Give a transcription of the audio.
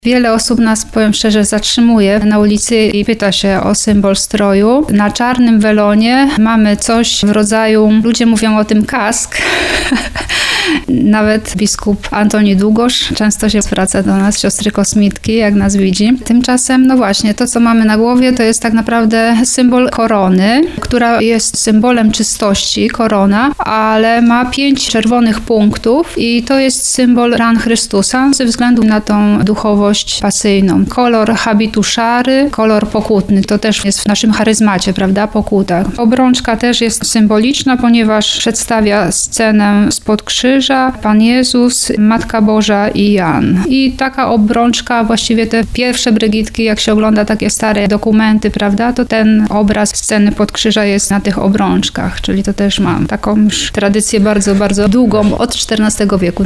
Wiele osób nas, powiem szczerze, zatrzymuje na ulicy i pyta się o symbol stroju. Na czarnym welonie mamy coś w rodzaju, ludzie mówią o tym kask. Nawet biskup Antoni Długosz często się zwraca do nas, siostry kosmitki, jak nas widzi. Tymczasem, no właśnie, to co mamy na głowie, to jest tak naprawdę symbol korony, która jest symbolem czystości, korona, ale ma 5 czerwonych punktów i to jest symbol ran Chrystusa ze względu na tą duchowość pasyjną. Kolor habitu szary, kolor pokutny, to też jest w naszym charyzmacie, prawda, pokuta. Obrączka też jest symboliczna, ponieważ przedstawia scenę spod krzyża, Pan Jezus, Matka Boża i Jan. I taka obrączka, właściwie te pierwsze brygitki, jak się ogląda takie stare dokumenty, prawda, to ten obraz sceny pod krzyża jest na tych obrączkach, czyli to też mam taką już tradycję bardzo, bardzo długą, od XIV wieku.